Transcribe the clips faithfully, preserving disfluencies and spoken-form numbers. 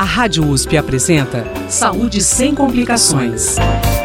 A Rádio U S P apresenta Saúde Sem Complicações.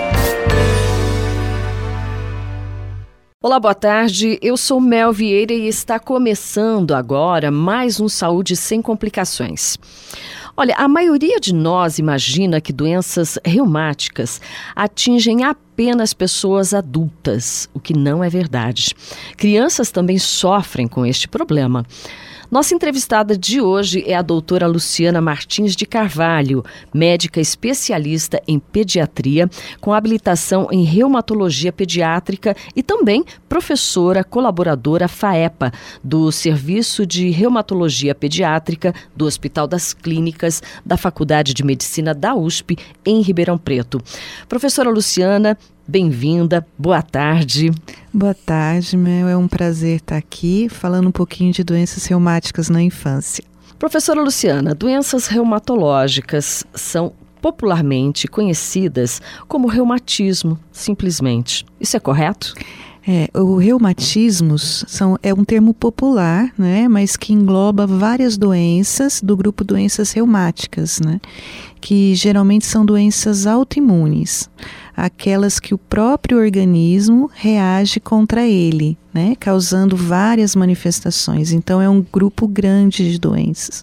Olá, boa tarde. Eu sou Mel Vieira e está começando agora mais um Saúde Sem Complicações. Olha, a maioria de nós imagina que doenças reumáticas atingem apenas pessoas adultas, o que não é verdade. Crianças também sofrem com este problema. Nossa entrevistada de hoje é a doutora Luciana Martins de Carvalho, médica especialista em pediatria, com habilitação em reumatologia pediátrica e também professora colaboradora FAEPA, do Serviço de Reumatologia Pediátrica do Hospital das Clínicas da Faculdade de Medicina da U S P, em Ribeirão Preto. Professora Luciana, bem-vinda, boa tarde. Boa tarde, Mel. É um prazer estar aqui falando um pouquinho de doenças reumáticas na infância. Professora Luciana, doenças reumatológicas são popularmente conhecidas como reumatismo, simplesmente. Isso é correto? É, o reumatismos são, é um termo popular, né, mas que engloba várias doenças do grupo doenças reumáticas, né, que geralmente são doenças autoimunes, aquelas que o próprio organismo reage contra ele, né, causando várias manifestações. Então é um grupo grande de doenças.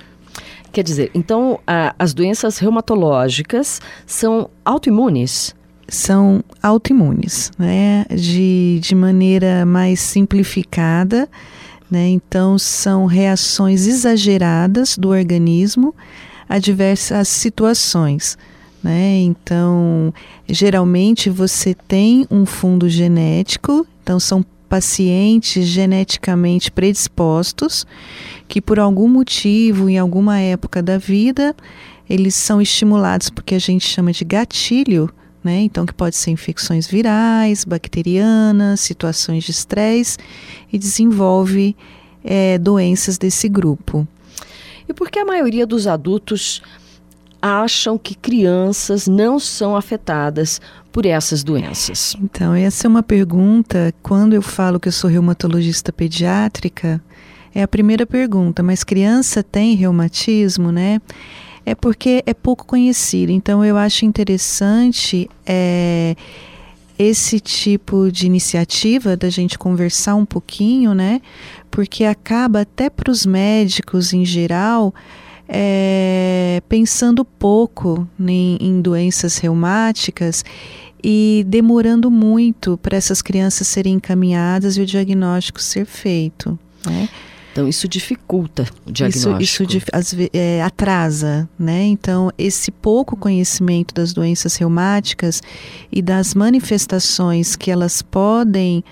Quer dizer, então a, as doenças reumatológicas são autoimunes? São autoimunes, né, de, de maneira mais simplificada, né, então são reações exageradas do organismo a diversas situações, né, então geralmente você tem um fundo genético, então são pacientes geneticamente predispostos que por algum motivo, em alguma época da vida, eles são estimulados porque a gente chama de gatilho, né? Então, que pode ser infecções virais, bacterianas, situações de estresse e desenvolve é, doenças desse grupo. E por que a maioria dos adultos acham que crianças não são afetadas por essas doenças? Então, essa é uma pergunta, quando eu falo que eu sou reumatologista pediátrica, é a primeira pergunta, mas criança tem reumatismo, né? É porque é pouco conhecido, então eu acho interessante é, esse tipo de iniciativa da gente conversar um pouquinho, né? Porque acaba até para os médicos em geral é, pensando pouco em, em doenças reumáticas e demorando muito para essas crianças serem encaminhadas e o diagnóstico ser feito, né? Então, isso dificulta o diagnóstico. Isso, isso é, atrasa, né? Então, esse pouco conhecimento das doenças reumáticas e das manifestações que elas podem,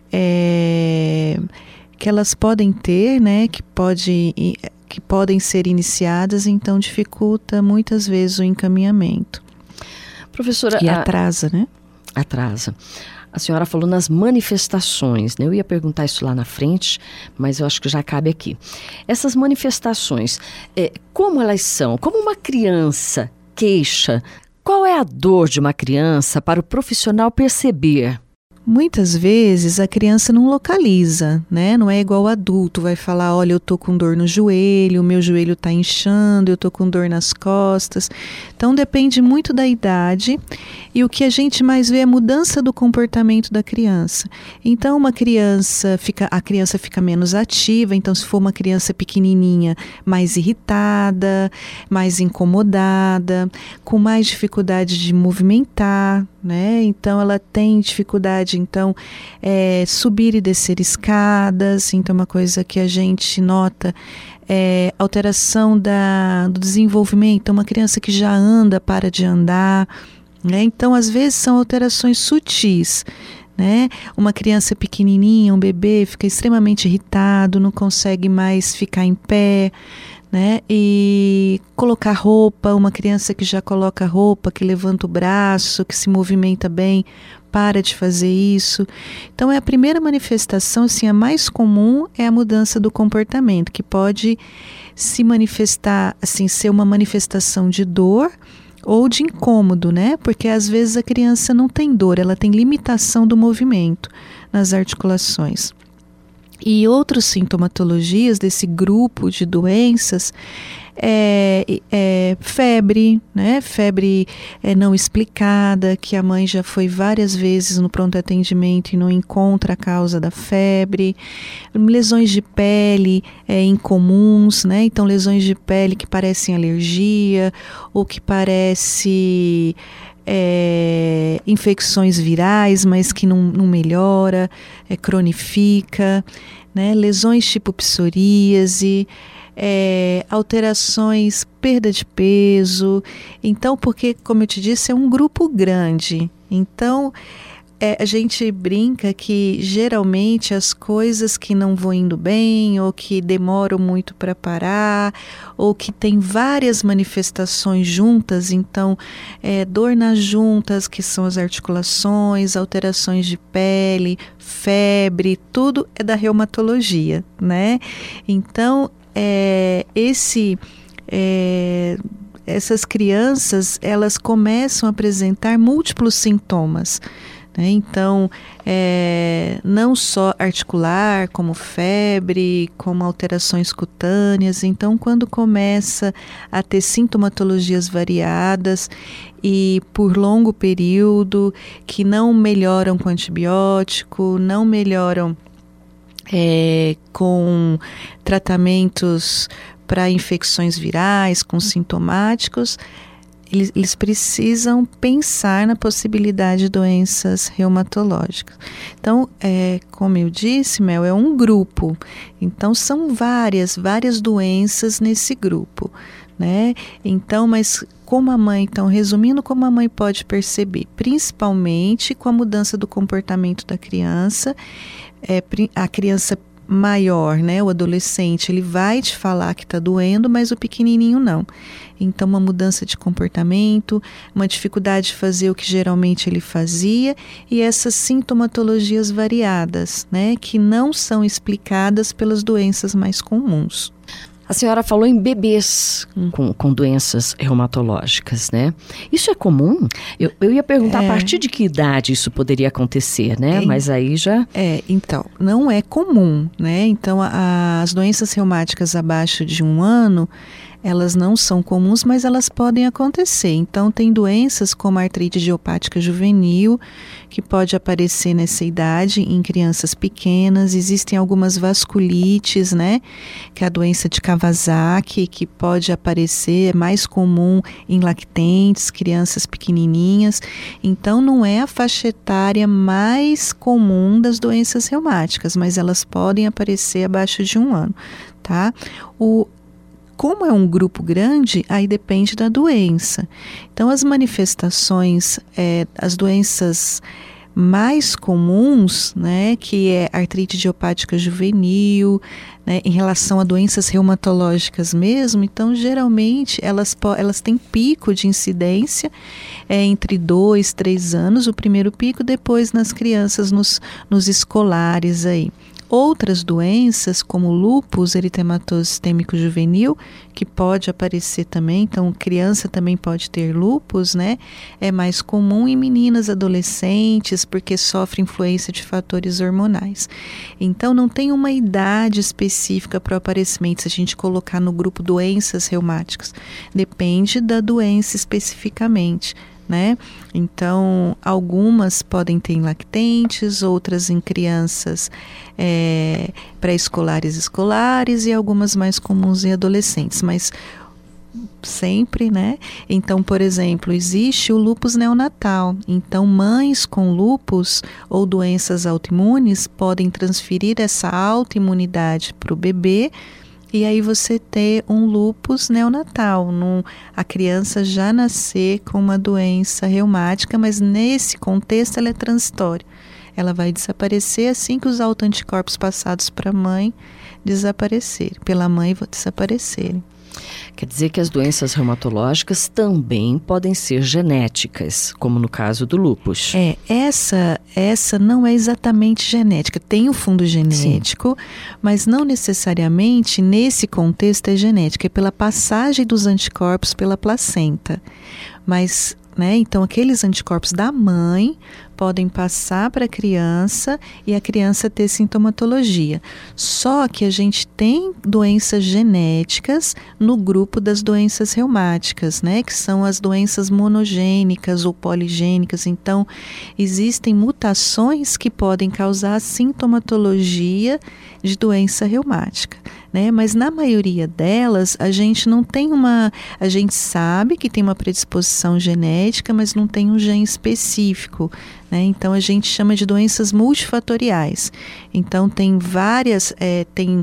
é, que elas podem ter, né? Que, pode, que podem ser iniciadas, então dificulta muitas vezes o encaminhamento. Professora, e a... atrasa, né? Atrasa. A senhora falou nas manifestações, né? Eu ia perguntar isso lá na frente, mas eu acho que já cabe aqui. Essas manifestações, é, como elas são? Como uma criança queixa? Qual é a dor de uma criança para o profissional perceber? Muitas vezes a criança não localiza, né? Não é igual o adulto, vai falar, olha, eu tô com dor no joelho, o meu joelho tá inchando, eu tô com dor nas costas. Então depende muito da idade e o que a gente mais vê é a mudança do comportamento da criança. Então uma criança fica, a criança fica menos ativa, então se for uma criança pequenininha, mais irritada, mais incomodada, com mais dificuldade de movimentar, né? Então ela tem dificuldade então é, subir e descer escadas, então uma coisa que a gente nota é alteração da, do desenvolvimento, uma criança que já anda para de andar, né? Então às vezes são alterações sutis, né? Uma criança pequenininha, um bebê fica extremamente irritado, não consegue mais ficar em pé, né? E colocar roupa, uma criança que já coloca roupa, que levanta o braço, que se movimenta bem, para de fazer isso. Então é a primeira manifestação, assim, a mais comum é a mudança do comportamento, que pode se manifestar, assim, ser uma manifestação de dor ou de incômodo, né? Porque às vezes a criança não tem dor, ela tem limitação do movimento nas articulações. E outras sintomatologias desse grupo de doenças é, é febre, né? Febre é, não explicada, que a mãe já foi várias vezes no pronto atendimento e não encontra a causa da febre. Lesões de pele é, incomuns, né? Então lesões de pele que parecem alergia ou que parece é, infecções virais, mas que não, não melhora, é, cronifica, né? Lesões tipo psoríase, É, alterações, perda de peso. Então, porque, como eu te disse, é um grupo grande. Então, é, a gente brinca que geralmente as coisas que não vão indo bem, ou que demoram muito para parar, ou que tem várias manifestações juntas, então, é, dor nas juntas, que são as articulações, alterações de pele, febre, tudo é da reumatologia, né? Então, É, esse, é, essas crianças, elas começam a apresentar múltiplos sintomas, né? Então, é, não só articular, como febre, como alterações cutâneas. Então, quando começa a ter sintomatologias variadas e por longo período, que não melhoram com antibiótico, não melhoram É, com tratamentos para infecções virais, com sintomáticos, eles, eles precisam pensar na possibilidade de doenças reumatológicas. Então, é, como eu disse, Mel, é um grupo. Então, são várias, várias doenças nesse grupo, né? Então, mas como a mãe, então, resumindo, como a mãe pode perceber? Principalmente com a mudança do comportamento da criança. É, a criança maior, né, o adolescente, ele vai te falar que está doendo, mas o pequenininho não. Então, uma mudança de comportamento, uma dificuldade de fazer o que geralmente ele fazia e essas sintomatologias variadas, né, que não são explicadas pelas doenças mais comuns. A senhora falou em bebês hum. com, com doenças reumatológicas, né? Isso é comum? Eu, eu ia perguntar é. a partir de que idade isso poderia acontecer, né? É, Mas aí já... É, então, não é comum, né? Então, a, as doenças reumáticas abaixo de um ano, elas não são comuns, mas elas podem acontecer. Então, tem doenças como a artrite idiopática juvenil, que pode aparecer nessa idade em crianças pequenas. Existem algumas vasculites, né? Que é a doença de Kawasaki, que pode aparecer, é mais comum em lactentes, crianças pequenininhas. Então, não é a faixa etária mais comum das doenças reumáticas, mas elas podem aparecer abaixo de um ano, tá? O Como é um grupo grande, aí depende da doença. Então, as manifestações, é, as doenças mais comuns, né, que é artrite idiopática juvenil, né, em relação a doenças reumatológicas mesmo, então, geralmente, elas, elas têm pico de incidência é, entre dois, três anos, o primeiro pico, depois nas crianças, nos, nos escolares aí. Outras doenças, como lúpus eritematoso sistêmico juvenil, que pode aparecer também, então criança também pode ter lúpus, né? É mais comum em meninas adolescentes, porque sofre influência de fatores hormonais. Então, não tem uma idade específica para o aparecimento, se a gente colocar no grupo doenças reumáticas. Depende da doença especificamente, né? Então, algumas podem ter em lactentes, outras em crianças é, pré-escolares e escolares e algumas mais comuns em adolescentes, mas sempre, né? Então, por exemplo, existe o lúpus neonatal. Então, mães com lúpus ou doenças autoimunes podem transferir essa autoimunidade para o bebê. E aí você ter um lúpus neonatal, num, a criança já nascer com uma doença reumática, mas nesse contexto ela é transitória. Ela vai desaparecer assim que os autoanticorpos passados para a mãe desaparecerem, pela mãe desaparecerem. Quer dizer que as doenças reumatológicas também podem ser genéticas, como no caso do lúpus. É, essa, essa não é exatamente genética. Tem o fundo genético, sim, mas não necessariamente nesse contexto é genética. É pela passagem dos anticorpos pela placenta. Mas, né, então aqueles anticorpos da mãe podem passar para a criança e a criança ter sintomatologia. Só que a gente tem doenças genéticas no grupo das doenças reumáticas, né? Que são as doenças monogênicas ou poligênicas. Então, existem mutações que podem causar sintomatologia de doença reumática, né? Mas na maioria delas, a gente não tem uma... A gente sabe que tem uma predisposição genética, mas não tem um gene específico, né? Então, a gente chama de doenças multifatoriais. Então, tem várias... É, tem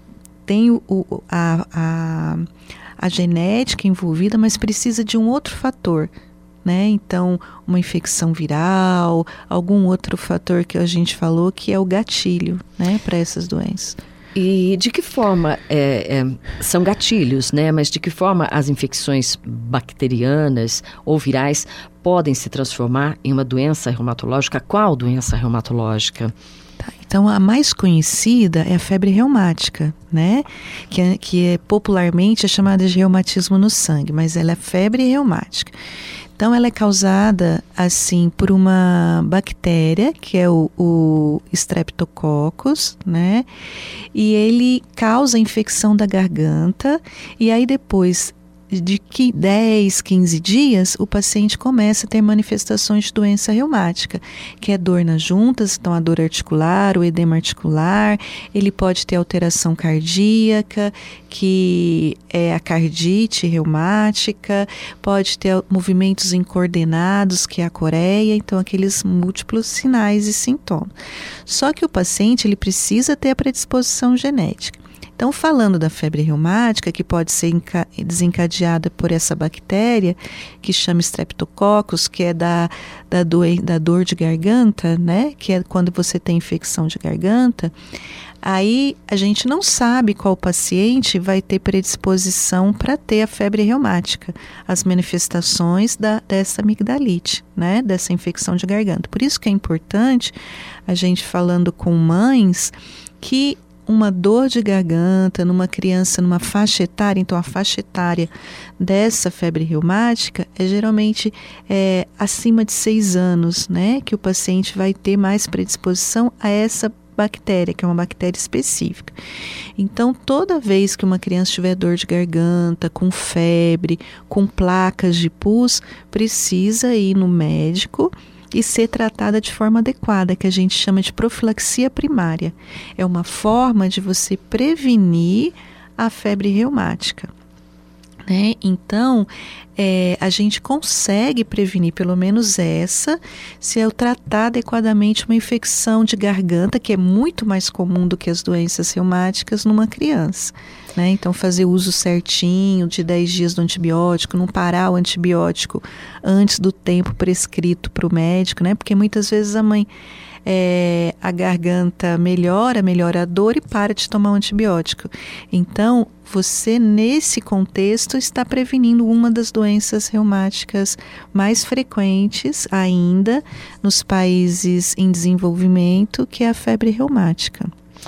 tem o, o, a, a, a genética envolvida, mas precisa de um outro fator, né? Então, uma infecção viral, algum outro fator que a gente falou que é o gatilho, né, para essas doenças. E de que forma, é, é, são gatilhos, né? Mas de que forma as infecções bacterianas ou virais podem se transformar em uma doença reumatológica? Qual doença reumatológica? Então, a mais conhecida é a febre reumática, né? Que é, que é popularmente é chamada de reumatismo no sangue, mas ela é febre reumática. Então, ela é causada, assim, por uma bactéria, que é o, o Streptococcus, né? E ele causa infecção da garganta, e aí depois de que dez, quinze dias, o paciente começa a ter manifestações de doença reumática, que é dor nas juntas, então a dor articular, o edema articular, ele pode ter alteração cardíaca, que é a cardite reumática, pode ter movimentos incoordenados, que é a coreia, então aqueles múltiplos sinais e sintomas. Só que o paciente, ele precisa ter a predisposição genética. Então, falando da febre reumática, que pode ser desencadeada por essa bactéria, que chama Streptococcus, que é da, da, do, da dor de garganta, né? Que é quando você tem infecção de garganta, aí a gente não sabe qual paciente vai ter predisposição para ter a febre reumática, as manifestações da, dessa amigdalite, né? Dessa infecção de garganta. Por isso que é importante a gente falando com mães que uma dor de garganta numa criança, numa faixa etária, então a faixa etária dessa febre reumática é geralmente é, acima de seis anos, né? Que o paciente vai ter mais predisposição a essa bactéria, que é uma bactéria específica. Então, toda vez que uma criança tiver dor de garganta, com febre, com placas de pus, precisa ir no médico e ser tratada de forma adequada, que a gente chama de profilaxia primária. É uma forma de você prevenir a febre reumática, né? Então, é, a gente consegue prevenir pelo menos essa, se eu tratar adequadamente uma infecção de garganta, que é muito mais comum do que as doenças reumáticas numa criança, né? Então, fazer uso certinho de dez dias do antibiótico, não parar o antibiótico antes do tempo prescrito para o médico, né? Porque muitas vezes a mãe, é, a garganta melhora, melhora a dor e para de tomar o antibiótico. Então, você, nesse contexto, está prevenindo uma das doenças reumáticas mais frequentes ainda nos países em desenvolvimento, que é a febre reumática.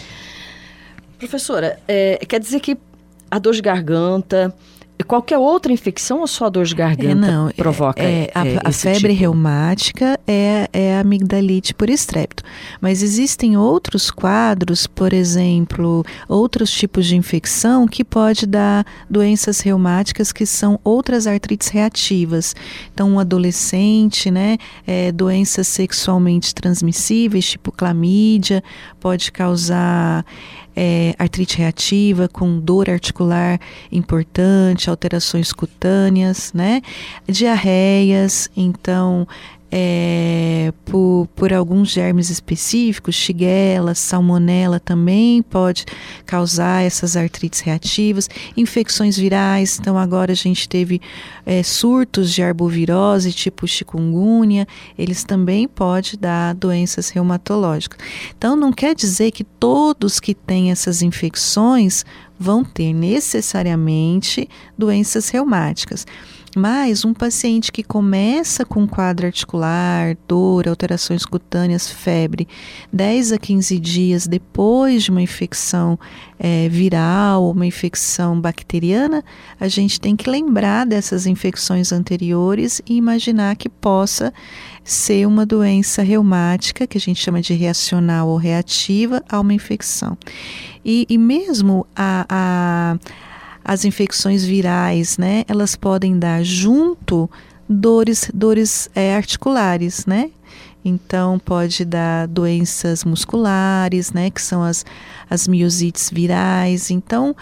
Professora, é, quer dizer que a dor de garganta, qualquer outra infecção ou só a dor de garganta é, não, provoca é, é, a, é, a febre tipo? reumática é, é a amigdalite por estrepto. Mas existem outros quadros, por exemplo, outros tipos de infecção que pode dar doenças reumáticas que são outras artrites reativas. Então, um adolescente, né, é, doenças sexualmente transmissíveis, tipo clamídia, pode causar É, artrite reativa com dor articular importante, alterações cutâneas, né? Diarreias, então, é, por, por alguns germes específicos, Shigella, Salmonella também pode causar essas artrites reativas, infecções virais, então agora a gente teve é, surtos de arbovirose, tipo chikungunya, eles também podem dar doenças reumatológicas. Então não quer dizer que todos que têm essas infecções vão ter necessariamente doenças reumáticas. Mas um paciente que começa com quadro articular, dor, alterações cutâneas, febre, dez a quinze dias depois de uma infecção é, viral, uma infecção bacteriana, a gente tem que lembrar dessas infecções anteriores e imaginar que possa ser uma doença reumática, que a gente chama de reacional ou reativa a uma infecção. E, e mesmo a... a As infecções virais, né, elas podem dar junto dores, dores é, articulares, né? Então, pode dar doenças musculares, né, que são as, as miosites virais. Então,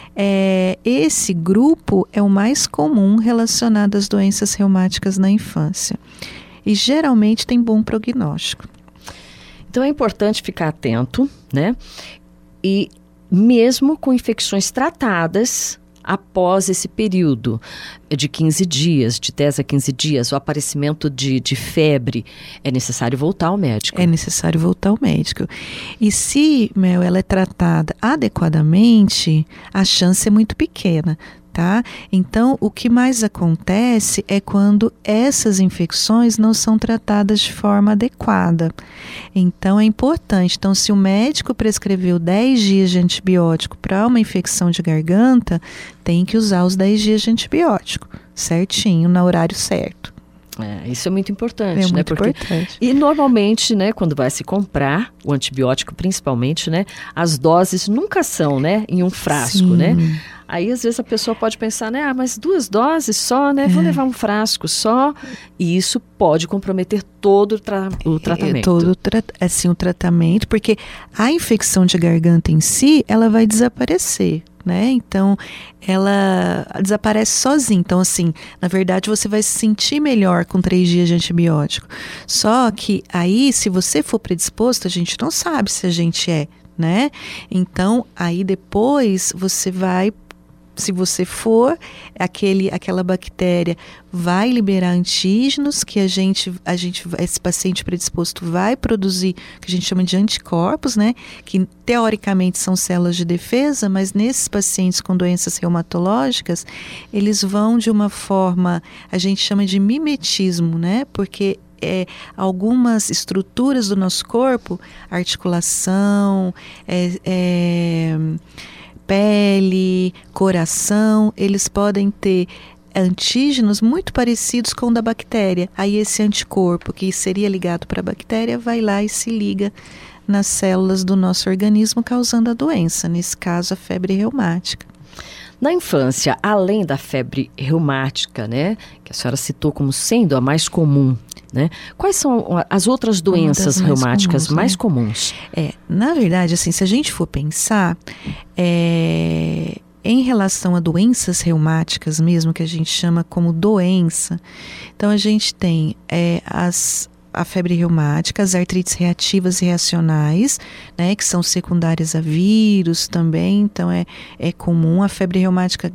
é, esse grupo é o mais comum relacionado às doenças reumáticas na infância. E geralmente tem bom prognóstico. Então, é importante ficar atento, né? E mesmo com infecções tratadas, após esse período de quinze dias, de dez a quinze dias, o aparecimento de, de febre, é necessário voltar ao médico. É necessário voltar ao médico. E se, Mel, ela é tratada adequadamente, a chance é muito pequena. Tá? Então, o que mais acontece é quando essas infecções não são tratadas de forma adequada. Então, é importante. Então, se o médico prescreveu dez dias de antibiótico para uma infecção de garganta, tem que usar os dez dias de antibiótico, certinho, no horário certo. É, isso é muito importante, é né? muito Porque, importante. E normalmente, né, quando vai se comprar o antibiótico, principalmente, né, as doses nunca são, né, em um frasco, Sim. né? Aí, às vezes, a pessoa pode pensar, né, ah, mas duas doses só, né, vou é. levar um frasco só, e isso pode comprometer todo o, tra- o tratamento. É, todo o, tra- assim, o tratamento, porque a infecção de garganta em si, ela vai desaparecer. Né? Então, ela desaparece sozinha. Então, assim, na verdade, você vai se sentir melhor com três dias de antibiótico. Só que aí, se você for predisposto, a gente não sabe se a gente é, né? Então, aí depois você vai... Se você for, aquele, aquela bactéria vai liberar antígenos que a gente, a gente, esse paciente predisposto vai produzir, que a gente chama de anticorpos, né? Que teoricamente são células de defesa, mas nesses pacientes com doenças reumatológicas, eles vão de uma forma, a gente chama de mimetismo, né? Porque É, algumas estruturas do nosso corpo, articulação, é, é, pele, coração, eles podem ter antígenos muito parecidos com o da bactéria. Aí esse anticorpo que seria ligado para a bactéria vai lá e se liga nas células do nosso organismo, causando a doença, nesse caso a febre reumática. Na infância, além da febre reumática, né, que a senhora citou como sendo a mais comum, né, quais são as outras doenças mais reumáticas comuns, mais né? comuns? É, na verdade, assim, se a gente for pensar, é, em relação a doenças reumáticas mesmo, que a gente chama como doença, então a gente tem é, as... a febre reumática, as artrites reativas e reacionais, né, que são secundárias a vírus também, então é, é comum. A febre reumática,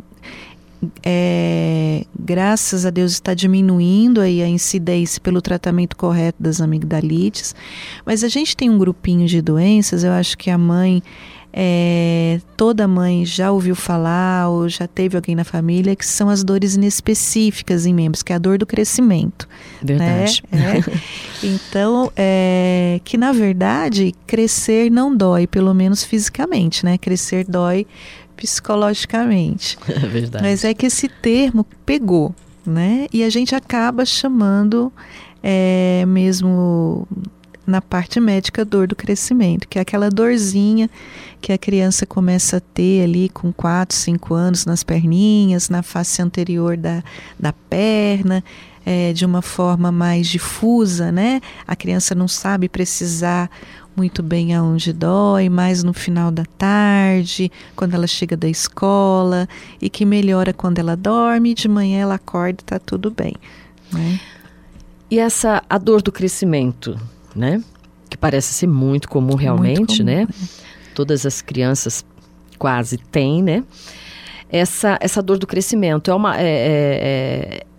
é, graças a Deus, está diminuindo aí a incidência pelo tratamento correto das amigdalites, mas a gente tem um grupinho de doenças, eu acho que a mãe... É, toda mãe já ouviu falar ou já teve alguém na família, que são as dores inespecíficas em membros, que é a dor do crescimento. Verdade. Né? É. Então, é, que na verdade, crescer não dói, pelo menos fisicamente, né? Crescer dói psicologicamente. É verdade. Mas é que esse termo pegou, né? E a gente acaba chamando é, mesmo... na parte médica, dor do crescimento, que é aquela dorzinha que a criança começa a ter ali com quatro, cinco anos nas perninhas, na face anterior da, da perna, é, de uma forma mais difusa, né? A criança não sabe precisar muito bem aonde dói, mais no final da tarde, quando ela chega da escola, e que melhora quando ela dorme, e de manhã ela acorda e está tudo bem, né? E essa, a dor do crescimento, né? Que parece ser muito comum realmente, muito comum, né? né? Todas as crianças quase têm, né? Essa, essa dor do crescimento é uma, é, é,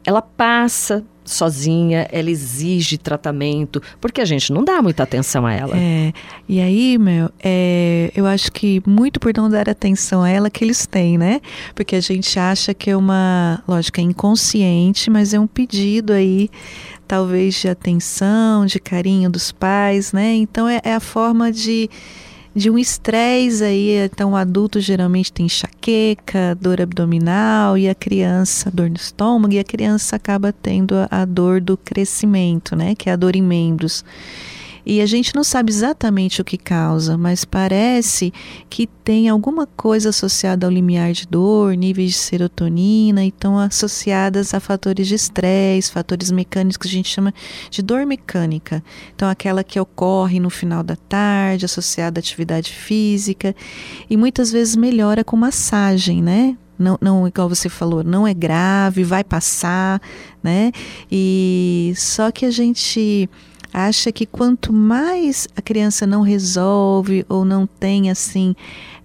ela passa sozinha, ela exige tratamento, porque a gente não dá muita atenção a ela. É, e aí, Mel, é, eu acho que muito por não dar atenção a ela que eles têm, né? Porque a gente acha que é uma, lógico, é inconsciente, mas é um pedido aí, talvez de atenção, de carinho dos pais, né? Então é, é a forma de... de um estresse aí. Então o adulto geralmente tem enxaqueca, dor abdominal, e a criança, dor no estômago, e a criança acaba tendo a, a dor do crescimento, né, que é a dor em membros. E a gente não sabe exatamente o que causa, mas parece que tem alguma coisa associada ao limiar de dor, níveis de serotonina, e estão associadas a fatores de estresse, fatores mecânicos que a gente chama de dor mecânica. Então aquela que ocorre no final da tarde, associada à atividade física, e muitas vezes melhora com massagem, né? Não, não, igual você falou, não é grave, vai passar, né? E só que a gente acha que quanto mais a criança não resolve ou não tem assim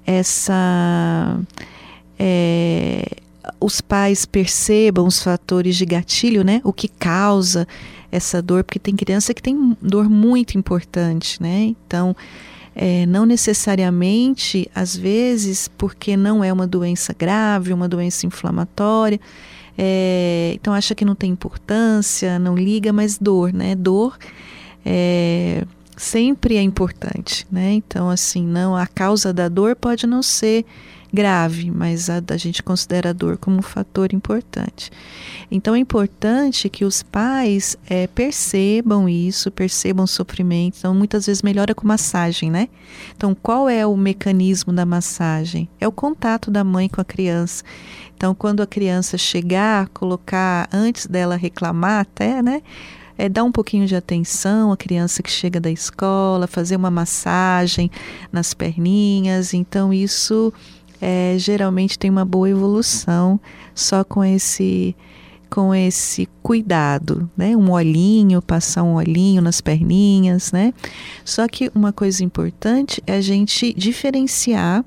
essa é, os pais percebam os fatores de gatilho, né? O que causa essa dor, porque tem criança que tem dor muito importante, né? Então é, não necessariamente, às vezes, porque não é uma doença grave, uma doença inflamatória. É, então acha que não tem importância, não liga, mas dor, né? Dor é, sempre é importante, né? Então assim, não, a causa da dor pode não ser grave, mas a, a gente considera a dor como um fator importante. Então é importante que os pais é, percebam isso, percebam o sofrimento. Então muitas vezes melhora com massagem, né? Então qual é o mecanismo da massagem? É o contato da mãe com a criança. Então quando a criança chegar, colocar, antes dela reclamar até, né? É dar um pouquinho de atenção à criança que chega da escola, fazer uma massagem nas perninhas. Então isso é, geralmente tem uma boa evolução só com esse, com esse cuidado, né? Um olhinho, passar um olhinho nas perninhas, né? Só que uma coisa importante é a gente diferenciar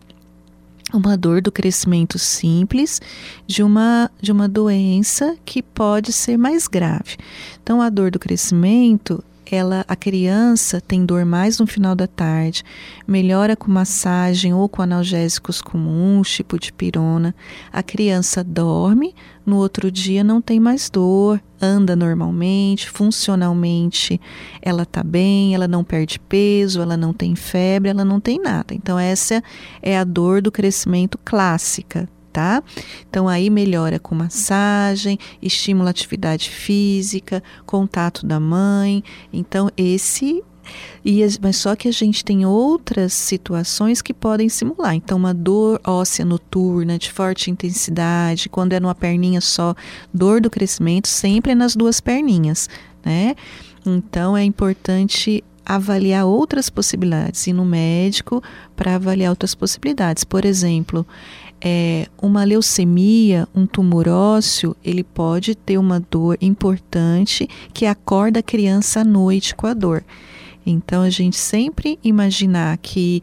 uma dor do crescimento simples de uma, de uma doença que pode ser mais grave. Então, a dor do crescimento, ela, a criança tem dor mais no final da tarde, melhora com massagem ou com analgésicos comuns, tipo dipirona. A criança dorme, no outro dia não tem mais dor, anda normalmente, funcionalmente ela está bem, ela não perde peso, ela não tem febre, ela não tem nada. Então essa é a dor do crescimento clássica, tá? Então aí melhora com massagem, estimula a atividade física, contato da mãe. Então esse... E, mas só que a gente tem outras situações que podem simular. Então uma dor óssea noturna de forte intensidade, quando é numa perninha só, dor do crescimento sempre é nas duas perninhas, né? Então é importante avaliar outras possibilidades, ir no médico para avaliar outras possibilidades. Por exemplo, é, uma leucemia, um tumor ósseo, ele pode ter uma dor importante que acorda a criança à noite com a dor. Então, a gente sempre imaginar que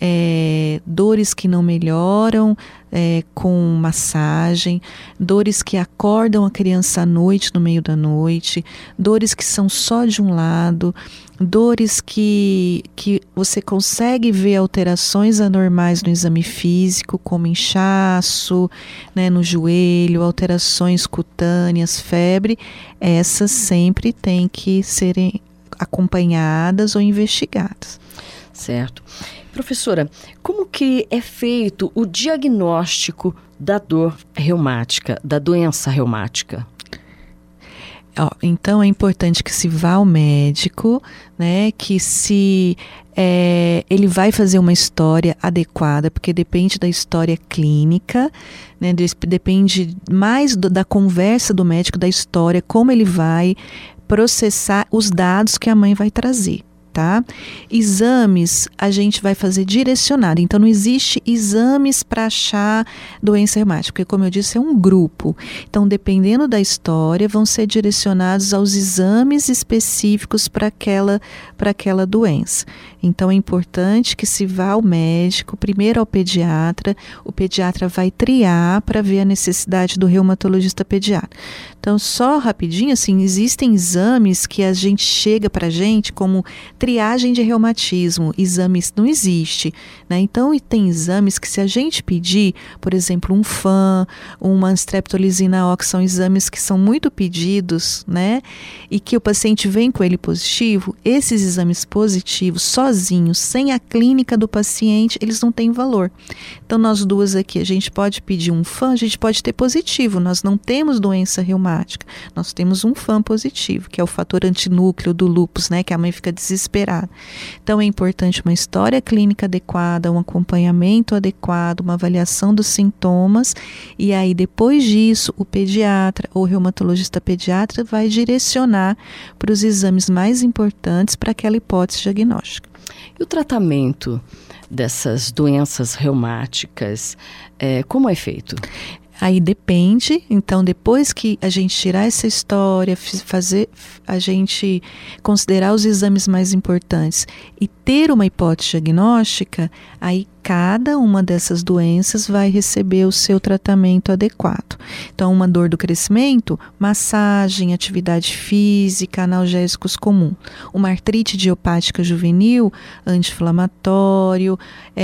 é, dores que não melhoram é, com massagem, dores que acordam a criança à noite, no meio da noite, dores que são só de um lado, dores que, que você consegue ver alterações anormais no exame físico, como inchaço, né, no joelho, alterações cutâneas, febre, essas sempre têm que serem acompanhadas ou investigadas. Certo. Professora, como que é feito o diagnóstico da dor reumática, da doença reumática? Ó, então é importante que se vá ao médico, né, que se é, ele vai fazer uma história adequada, porque depende da história clínica, né, depende mais do, da conversa do médico, da história, como ele vai processar os dados que a mãe vai trazer, tá? Exames a gente vai fazer direcionado, então não existe exames para achar doença reumática, porque como eu disse é um grupo, então dependendo da história vão ser direcionados aos exames específicos para aquela, para aquela doença. Então é importante que se vá ao médico, primeiro ao pediatra, o pediatra vai triar para ver a necessidade do reumatologista pediatra. Então só rapidinho, assim, existem exames que a gente chega para a gente como triagem de reumatismo, exames não existe, né? Então tem exames que se a gente pedir, por exemplo, um F A M, uma streptolizina ox, são exames que são muito pedidos, né? E que o paciente vem com ele positivo, esses exames positivos, sozinhos, sem a clínica do paciente, eles não têm valor. Então nós duas aqui, a gente pode pedir um F A M, a gente pode ter positivo, nós não temos doença reumática, nós temos um F A M positivo, que é o fator antinúcleo do lúpus, né, que a mãe fica desesperada. Então é importante uma história clínica adequada, um acompanhamento adequado, uma avaliação dos sintomas, e aí depois disso o pediatra ou o reumatologista pediatra vai direcionar para os exames mais importantes para aquela hipótese diagnóstica. E o tratamento dessas doenças reumáticas, é, como é feito? Aí depende, então depois que a gente tirar essa história, fazer a gente considerar os exames mais importantes e ter uma hipótese diagnóstica, aí cada uma dessas doenças vai receber o seu tratamento adequado. Então, uma dor do crescimento, massagem, atividade física, analgésicos comuns. Uma artrite idiopática juvenil, anti-inflamatório,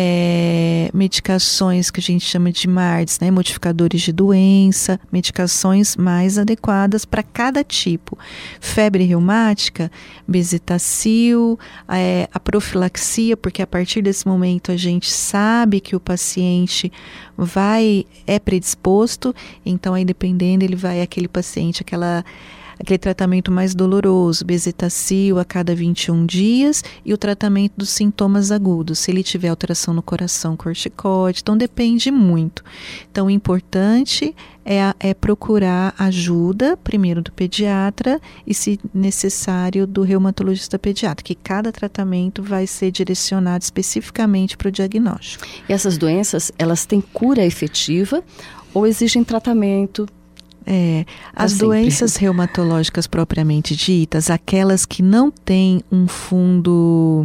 é, medicações que a gente chama de M A R Ds, né, modificadores de doença, medicações mais adequadas para cada tipo. Febre reumática, bezetacil, é, a profilaxia, porque a partir desse momento a gente sabe que o paciente vai, é predisposto, então aí dependendo ele vai aquele paciente, aquela, aquele tratamento mais doloroso, bezetacil a cada vinte e um dias e o tratamento dos sintomas agudos, se ele tiver alteração no coração, corticoide, então depende muito. Então o importante é, é procurar ajuda, primeiro do pediatra e, se necessário, do reumatologista pediatra, que cada tratamento vai ser direcionado especificamente para o diagnóstico. E essas doenças, elas têm cura efetiva ou exigem tratamento? É, as doenças reumatológicas propriamente ditas, aquelas que não têm um fundo,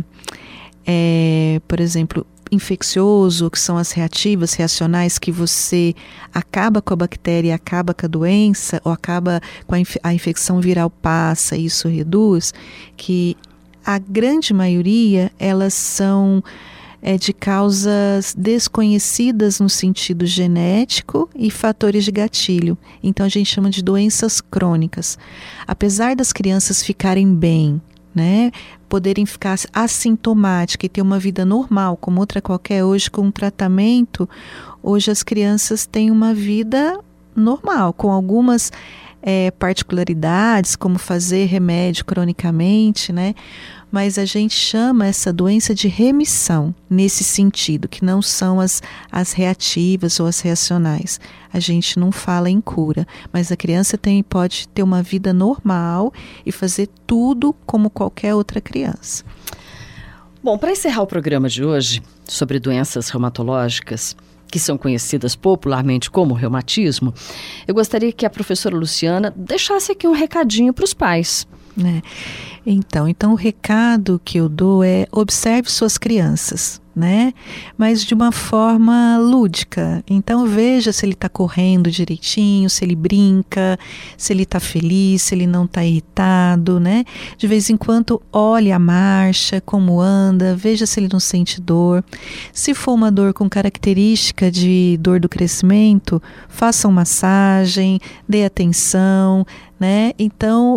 é, por exemplo, infeccioso, que são as reativas, reacionais, que você acaba com a bactéria e acaba com a doença, ou acaba com a, inf- a infecção viral passa, e isso reduz, que a grande maioria, elas são é, de causas desconhecidas no sentido genético e fatores de gatilho. Então a gente chama de doenças crônicas. Apesar das crianças ficarem bem, né, poderem ficar assintomáticas e ter uma vida normal, como outra qualquer, hoje com um tratamento, hoje as crianças têm uma vida normal, com algumas é, particularidades, como fazer remédio cronicamente, né? Mas a gente chama essa doença de remissão, nesse sentido, que não são as, as reativas ou as reacionais. A gente não fala em cura, mas a criança tem, pode ter uma vida normal e fazer tudo como qualquer outra criança. Bom, para encerrar o programa de hoje sobre doenças reumatológicas, que são conhecidas popularmente como reumatismo, eu gostaria que a professora Luciana deixasse aqui um recadinho para os pais. É. Então, então o recado que eu dou é: observe suas crianças, né? Mas de uma forma lúdica. Então veja se ele está correndo direitinho, se ele brinca, se ele está feliz, se ele não está irritado, né? De vez em quando olhe a marcha, como anda, veja se ele não sente dor. Se for uma dor com característica de dor do crescimento, façam massagem, dê atenção, né? Então,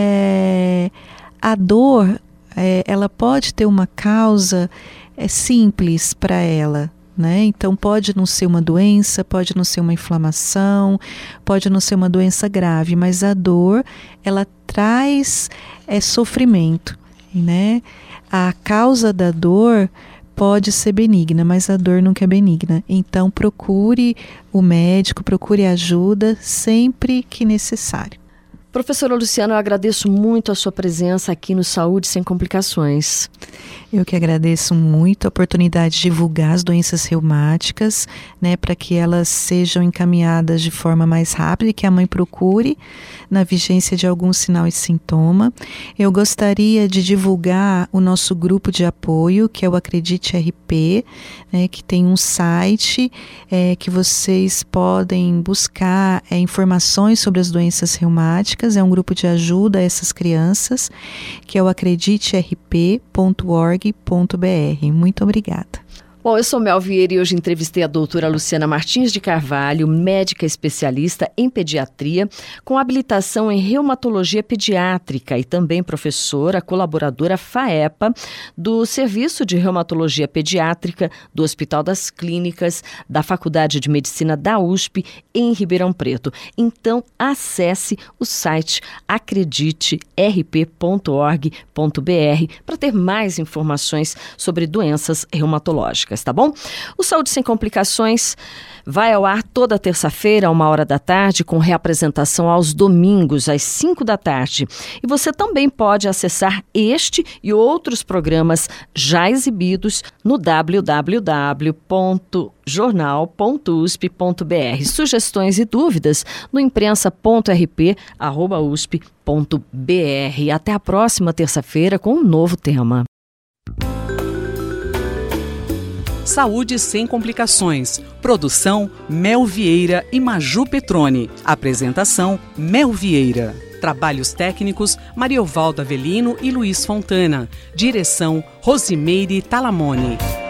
é, a dor, é, ela pode ter uma causa é, simples para ela, né? Então pode não ser uma doença, pode não ser uma inflamação, pode não ser uma doença grave, mas a dor, ela traz é, sofrimento, né? A causa da dor pode ser benigna, mas a dor nunca é benigna. Então procure o médico, procure ajuda sempre que necessário. Professora Luciana, eu agradeço muito a sua presença aqui no Saúde Sem Complicações. Eu que agradeço muito a oportunidade de divulgar as doenças reumáticas, né, para que elas sejam encaminhadas de forma mais rápida e que a mãe procure na vigência de algum sinal e sintoma. Eu gostaria de divulgar o nosso grupo de apoio, que é o Acredite R P, né, que tem um site é, que vocês podem buscar é, informações sobre as doenças reumáticas. É um grupo de ajuda a essas crianças, que é o acredite r p ponto org ponto b r. Muito obrigada. Bom, eu sou Mel Vieira e hoje entrevistei a doutora Luciana Martins de Carvalho, médica especialista em pediatria, com habilitação em reumatologia pediátrica e também professora, colaboradora FAEPA, do Serviço de Reumatologia Pediátrica do Hospital das Clínicas, da Faculdade de Medicina da U S P, em Ribeirão Preto. Então, acesse o site acredite r p ponto org ponto b r para ter mais informações sobre doenças reumatológicas. Tá bom? O Saúde Sem Complicações vai ao ar toda terça-feira, a uma hora da tarde, com reapresentação aos domingos, às cinco da tarde. E você também pode acessar este e outros programas já exibidos no w w w ponto jornal ponto u s p ponto b r. Sugestões e dúvidas no imprensa ponto r p arroba u s p ponto b r. Até a próxima terça-feira com um novo tema. Saúde Sem Complicações. Produção Mel Vieira e Maju Petroni. Apresentação Mel Vieira. Trabalhos técnicos Mariovaldo Avelino e Luiz Fontana. Direção Rosimeire Talamone.